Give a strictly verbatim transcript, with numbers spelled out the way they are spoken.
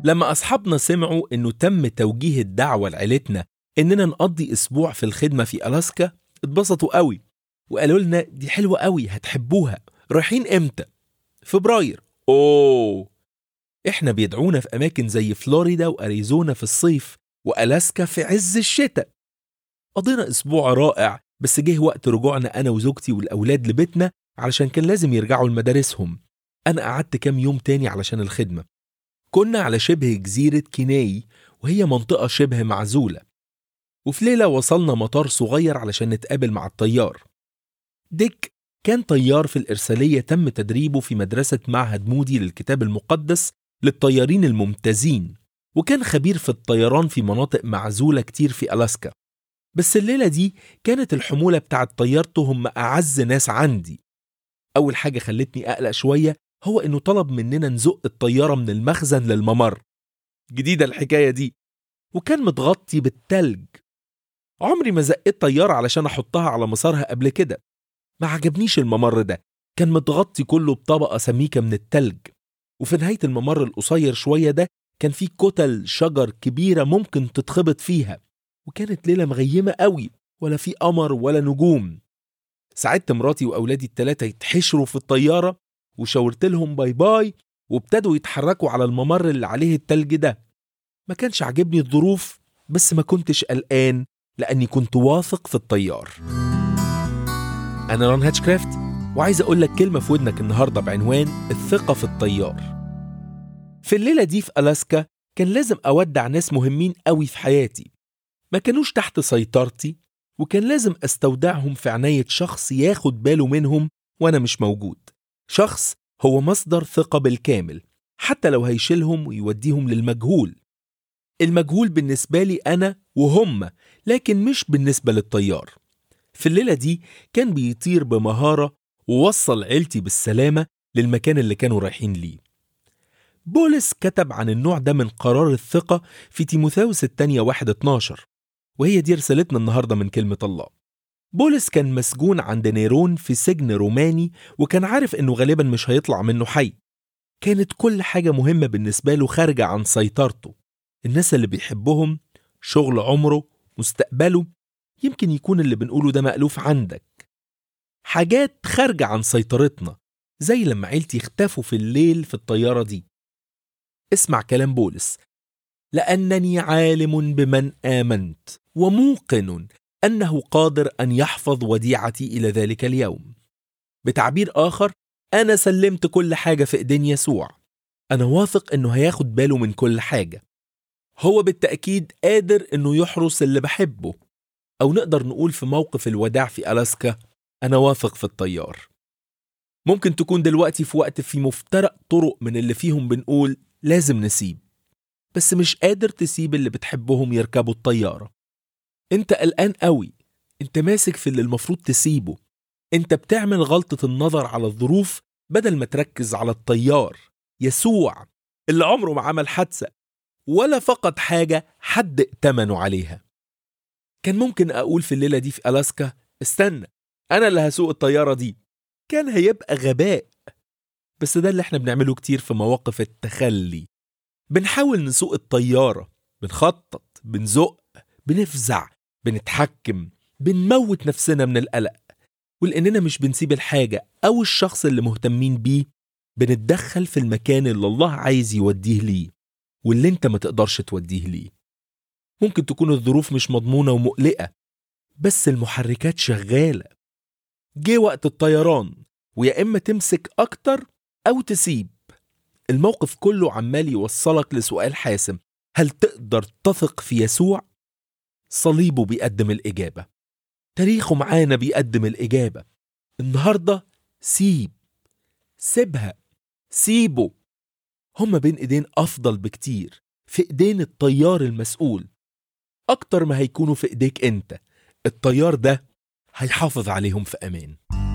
لما أصحابنا سمعوا إنه تم توجيه الدعوة لعيلتنا إننا نقضي أسبوع في الخدمة في ألاسكا اتبسطوا قوي وقالوا لنا دي حلوة قوي هتحبوها. رايحين إمتى؟ فبراير. أوه، إحنا بيدعونا في أماكن زي فلوريدا وأريزونا في الصيف وألاسكا في عز الشتاء. قضينا أسبوع رائع، بس جه وقت رجوعنا أنا وزوجتي والأولاد لبيتنا علشان كان لازم يرجعوا لمدارسهم. أنا قعدت كام يوم تاني علشان الخدمة. كنا على شبه جزيرة كيناي وهي منطقة شبه معزولة، وفي ليلة وصلنا مطار صغير علشان نتقابل مع الطيار. ديك كان طيار في الإرسالية تم تدريبه في مدرسة معهد مودي للكتاب المقدس للطيارين الممتازين، وكان خبير في الطيران في مناطق معزولة كتير في ألاسكا. بس الليلة دي كانت الحمولة بتاعت طيارته هم أعز ناس عندي. أول حاجة خلتني أقلق شوية هو إنه طلب مننا نزق الطيارة من المخزن للممر. جديدة الحكاية دي، وكان متغطي بالتلج. عمري ما زقيت طيارة علشان أحطها على مسارها قبل كده. ما عجبنيش الممر ده، كان متغطي كله بطبقة سميكة من التلج، وفي نهاية الممر القصير شوية ده كان فيه كتل شجر كبيرة ممكن تتخبط فيها، وكانت ليلة مغيمة قوي، ولا في قمر ولا نجوم. ساعدت مراتي وأولادي التلاتة يتحشروا في الطيارة وشاورت لهم باي باي، وابتدوا يتحركوا على الممر اللي عليه التلج ده. ما كانش عجبني الظروف، بس ما كنتش قلقان لأني كنت واثق في الطيار. أنا ران هاتشكرافت، وعايز أقول لك كلمة في ودنك النهاردة بعنوان الثقة في الطيار. في الليلة دي في ألاسكا كان لازم أودع ناس مهمين قوي في حياتي، ما كانوش تحت سيطرتي، وكان لازم أستودعهم في عناية شخص ياخد باله منهم وأنا مش موجود. شخص هو مصدر ثقة بالكامل، حتى لو هيشيلهم ويوديهم للمجهول. المجهول بالنسبة لي أنا وهم، لكن مش بالنسبة للطيار. في الليلة دي كان بيطير بمهارة ووصل عيلتي بالسلامة للمكان اللي كانوا رايحين ليه. بولس كتب عن النوع ده من قرار الثقة في تيموثاوس الثانية واحد اتناشر، وهي دي رسالتنا النهاردة من كلمة الله. بولس كان مسجون عند نيرون في سجن روماني، وكان عارف إنه غالبا مش هيطلع منه حي. كانت كل حاجة مهمة بالنسبة له خارجة عن سيطرته. الناس اللي بيحبهم، شغل عمره، مستقبله، يمكن يكون اللي بنقوله ده مألوف عندك. حاجات خارجة عن سيطرتنا، زي لما عيلتي اختفوا في الليل في الطيارة دي. اسمع كلام بولس: لأنني عالم بمن آمنت وموقن أنه قادر أن يحفظ وديعتي إلى ذلك اليوم. بتعبير آخر، أنا سلمت كل حاجة في إيدين يسوع. أنا واثق أنه هياخد باله من كل حاجة. هو بالتأكيد قادر أنه يحرس اللي بحبه. أو نقدر نقول في موقف الوداع في ألاسكا، أنا واثق في الطيار. ممكن تكون دلوقتي في وقت في مفترق طرق من اللي فيهم بنقول لازم نسيب، بس مش قادر تسيب اللي بتحبهم يركبوا الطيارة. انت قلقان قوي، انت ماسك في اللي المفروض تسيبه. انت بتعمل غلطة النظر على الظروف بدل ما تركز على الطيار يسوع اللي عمره ما عمل حادثة ولا فقد حاجة حد ائتمنوا عليها. كان ممكن أقول في الليلة دي في ألاسكا استنى أنا اللي هسوق الطيارة دي، كان هيبقى غباء. بس ده اللي احنا بنعمله كتير في مواقف التخلي. بنحاول نسوق الطيارة، بنخطط، بنزق، بنفزع، بنتحكم، بنموت نفسنا من القلق، ولأننا مش بنسيب الحاجة أو الشخص اللي مهتمين بيه، بنتدخل في المكان اللي الله عايز يوديه ليه واللي انت ما تقدرش توديه ليه. ممكن تكون الظروف مش مضمونة ومقلقة، بس المحركات شغالة. جه وقت الطيران، ويا إما تمسك أكتر أو تسيب. الموقف كله عمال يوصلك لسؤال حاسم: هل تقدر تثق في يسوع؟ صليبه بيقدم الإجابة، تاريخه معانا بيقدم الإجابة. النهاردة سيب، سيبها، سيبه. هما بين إيدين أفضل بكتير، في إيدين الطيار المسؤول أكتر ما هيكونوا في إيديك أنت. الطيار ده هيحافظ عليهم في أمان.